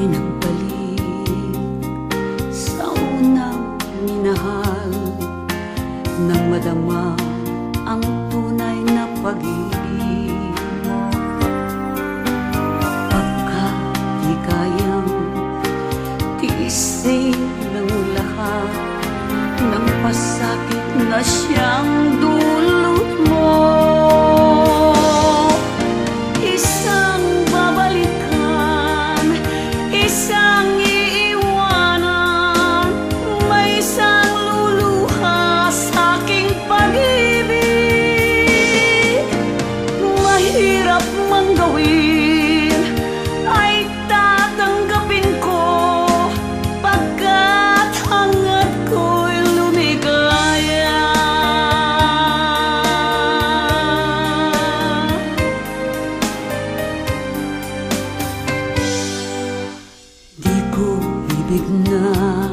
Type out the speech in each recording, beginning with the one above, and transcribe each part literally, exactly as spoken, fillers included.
nagbalik sa unang minahal, nang madama ang tunay na pag-ibig. Pagka di kayang tiisin ng lahat ng pasakit na siyang dulot mo, isang babalikan, isang iiwanan, may isang luluha sa aking pag-ibig. Mahirap mang gawin ay tatanggapin ko, pagkat hangad ko'y lumigaya. Di ko ibig na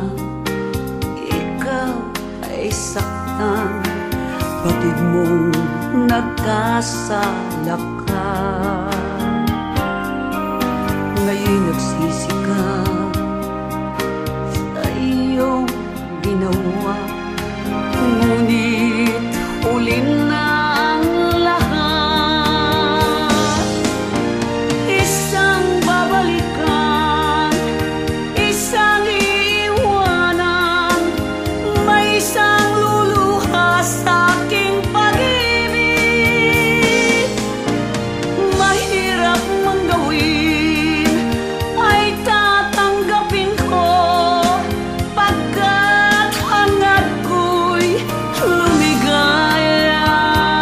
ikaw ay saktan, batid mong nagkasala ka. Ngayon'y nagsisi ka sa iyong ginawa, ngunit huli na ang lahat. Isang babalikan, isang iiwanan, may isang luluha sa aking pag-ibig. Mahirap mang gawin ay tatanggapin ko, pagkat hangad ko'y lumigaya.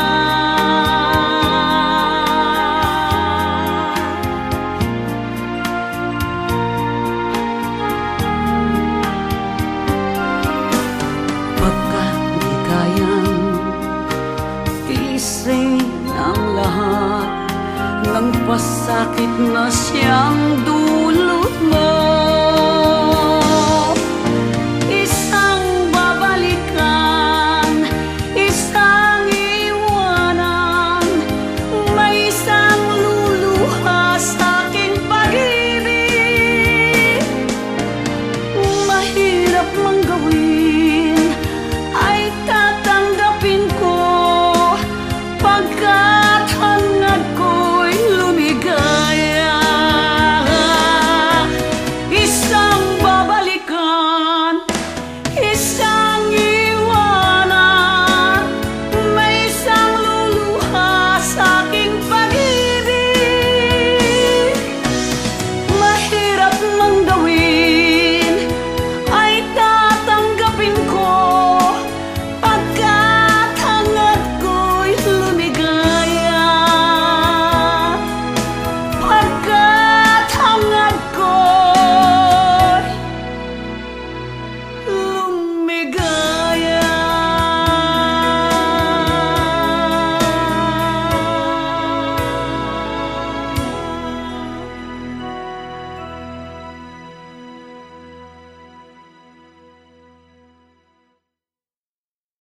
Pagkat di kayang tiisin ang lahat ng pasakit na siyang